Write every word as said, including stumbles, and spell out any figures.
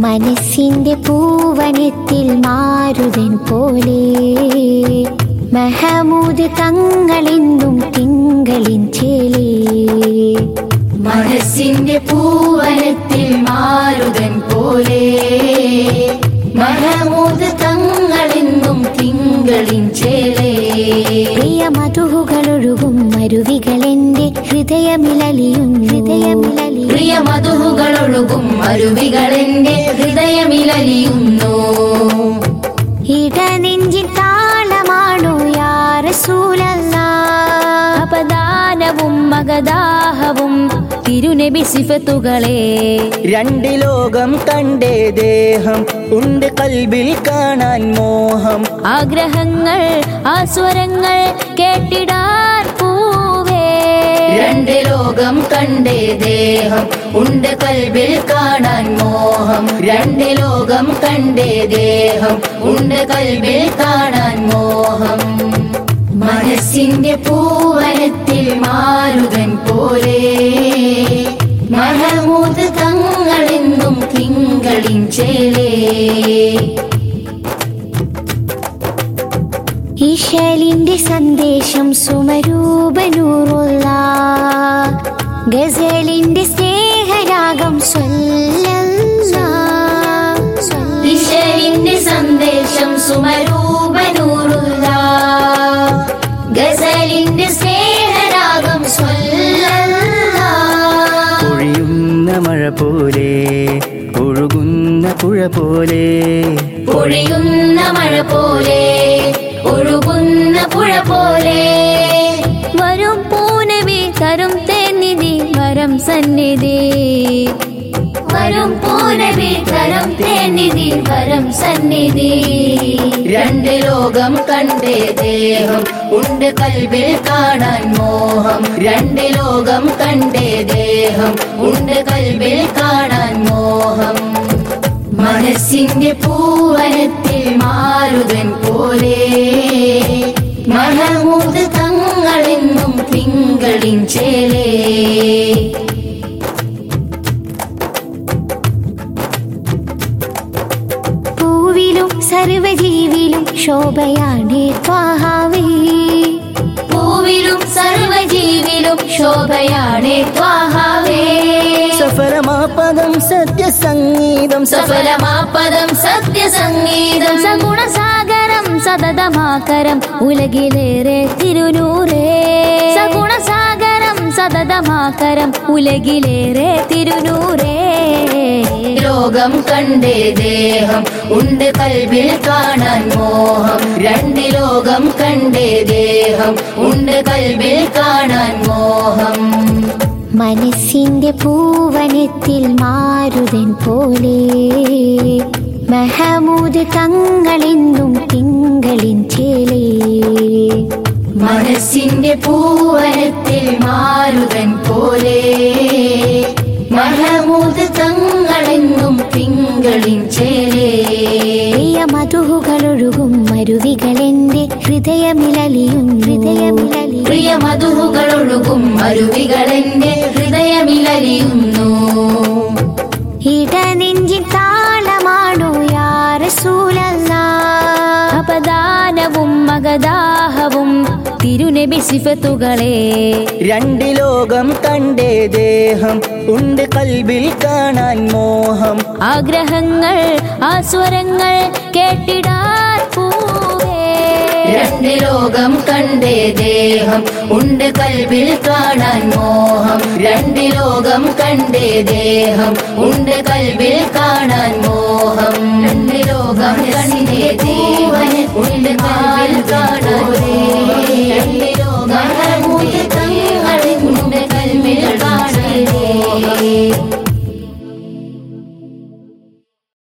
മനസ്സിന്റെ പൂവനത്തിൽ മാരുതൻ പോലെ മഹമൂദ് തങ്ങളെന്നും തിങ്കളിൻ ചേലേ. മനസ്സിന്റെ പൂവനത്തിൽ മാരുതൻ പോലെ മഹമൂദ് തങ്ങളെന്നും തിങ്കളിൻ ചേലേ. പ്രിയ മധുഹുകളൊഴുകും അരുവികളെന്റെ ഹൃദയമിലലിയും ഹൃദയമിലലിയും പ്രിയ മധുഹുകളൊഴുകും അരുവികളെന്റെ ഹൃദയമിലലിയുന്നു. ഇടനെഞ്ചിൻ താളമാണു യാ റസൂലല്ലാഹ്. അപദാനവും മഗദാഹവും തിരുനബി സിഫത്തുകളെ. രണ്ട് ലോകം കണ്ടേ ദേഹം ഉണ്ട് കൽബിൽ കാണാൻ മോഹം. ആഗ്രഹങ്ങൾ ആസ്വരങ്ങൾ കേട്ടിടാൻ പൂവേ. രണ്ട് ലോകം കണ്ടേ ദേഹം ഉണ്ട് കൽബിൽ കാണാൻ മോഹം. രണ്ട് ലോകം കണ്ടേ ദേഹം ഉണ്ട് കൽബിൽ കാണാൻ മോഹം. മനസ്സിന്റെ പൂവനത്തിൽ മാരുതൻ പോലെ മഹമൂദ് തങ്ങളെന്നും തിങ്കളിൻ ചേലേ. ഇശലിന്റെ സന്ദേശം സുമരൂപനൂറുള്ള ഗസലിന്റെ സ്നേഹരാഗം സ്വല്ലല്ലാഹ്. ഇശലിന്റെ സന്ദേശം സുമരൂപനൂറുള്ള ഗസലിന്റെ സ്നേഹരാഗം സ്വല്ലല്ലാഹ്. പൊഴിയുന്ന മഴ പോലെ ഒഴുകുന്ന പുഴ പോലെ പൊഴിയുന്ന മഴ പോലെ ഒഴുകുന്ന പുഴ പോലെ വരും പൂനവി തരും തേനിധി വരം സന്നിധി. വരും പൂനവി തരം തേനിധി വരം സന്നിധി. രണ്ട് ലോകം കണ്ടേ ദേഹം ഉണ്ട് കൽബിൽ കാണാൻ മോഹം. രണ്ട് ലോകം കണ്ടേ ദേഹം ഉണ്ട് കൽബിൽ കാണാൻ മോഹം. മനസ്സിന്റെ പൂവനത്തിൽ മാരുതൻ പോലെ മഹമൂദ് തങ്ങളെന്നും തിങ്കളിൻ ചേലേ. പൂവിലും സർവജീവിലും ശോഭയാണ് ത്വാഹാവേ. പൂവിലും സർവജീവിലും ശോഭയാണ് ത്വാഹാവേ. സഫലമാപദം സത്യസംഗീതം സഫലമാപദം സത്യസംഗീതം. സഗുണസാഗരം സതതമാകരം ഉലകിലേറെ തിരുനൂറേ. സഗുണസാഗരം സതതമാകരം ഉലകിലേറെ തിരുനൂറേ. ലോകം കണ്ടേ ദേഹം ഉണ്ട് കൽബിൽ കാണാൻ മോഹം. രണ്ട് ലോകം കണ്ടേ ദേഹം ഉണ്ട് കൽബിൽ കാണാൻ മോഹം. മനസ്സിന്റെ പൂവനത്തിൽ മാരുതൻ പോലെ മഹമൂദ് തങ്ങളെന്നും തിങ്കളിൻ ചേലേ. മനസ്സിന്റെ പൂവനത്തിൽ മാരുതൻ പോലെ മഹമൂദ് തങ്ങളെന്നും തിങ്കളിൻ ചേലേ. പ്രിയ മധുഹുകളൊഴുകും അരുവികളെന്റെ ഹൃദയമിലലിയും ഹൃദയമിലലിയും പ്രിയ മധുഹുകളൊഴുകും അരുവികളെന്റെ ഹൃദയമിലലിയുന്നു. ഇടനെഞ്ചിൻ താളമാണു യാ റസൂലല്ലാഹ്. അപദാനവും മഗദാഹവും തിരുനബി സിഫത്തുകളെ. രണ്ട് ലോകം കണ്ടേ ദേഹം ഉണ്ട് കൽബിൽ കാണാൻ മോഹം. ആഗ്രഹങ്ങൾ ആസ്വരങ്ങൾ കേട്ടിടാൻ പൂവേ. രണ്ട് ലോകം കണ്ടേ ദേഹം ഉണ്ട് കൽബിൽ കാണാൻ മോഹം. രണ്ട് ലോകം കണ്ടേ ദേഹം ഉണ്ട് കൽബിൽ കാണാൻ മോഹം. രണ്ട് ലോകം കണ്ടേ ദേഹം ഉണ്ട് കൽബിൽ കാണാൻ